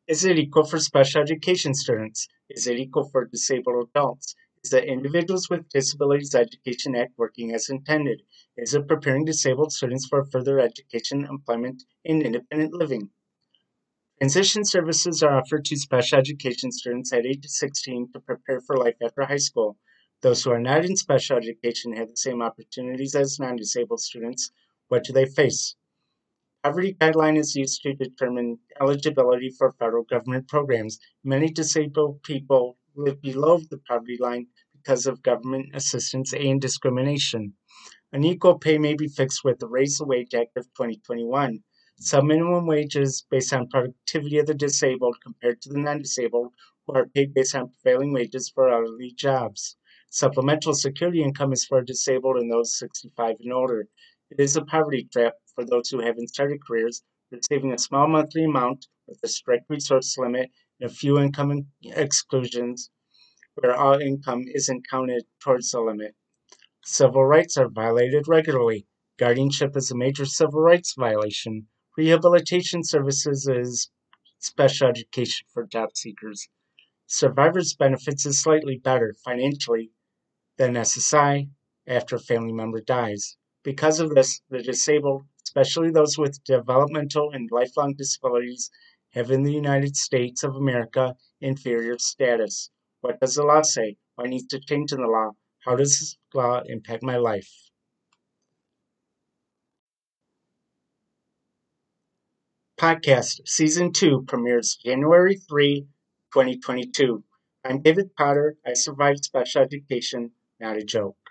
Is it equal for special education students? Is it equal for disabled adults? Is the Individuals with Disabilities Education Act working as intended? Is it preparing disabled students for further education, employment, and independent living? Transition services are offered to special education students at age 16 to prepare for life after high school. Those who are not in special education have the same opportunities as non-disabled students. What do they face? Poverty guideline is used to determine eligibility for federal government programs. Many disabled people live below the poverty line because of government assistance and discrimination. Unequal pay may be fixed with the Raise the Wage Act of 2021. Some minimum wages based on productivity of the disabled compared to the non-disabled who are paid based on prevailing wages for hourly jobs. Supplemental security income is for disabled and those 65 and older. It is a poverty trap for those who haven't started careers, receiving a small monthly amount with a strict resource limit and a few income exclusions where all income isn't counted towards the limit. Civil rights are violated regularly. Guardianship is a major civil rights violation. Rehabilitation services is special education for job seekers. Survivors benefits is slightly better financially than SSI after a family member dies. Because of this, the disabled, especially those with developmental and lifelong disabilities, have in the United States of America inferior status. What does the law say? What needs to change in the law? How does this law impact my life? Podcast Season 2 premieres January 3, 2022. I'm David Potter. I survived special education, not a joke.